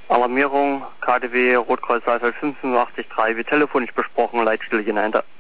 Alarmierung, KDW, Rotkreuz Saalfeld 85.3, wie telefonisch besprochen, Leitstelle Jena Enter.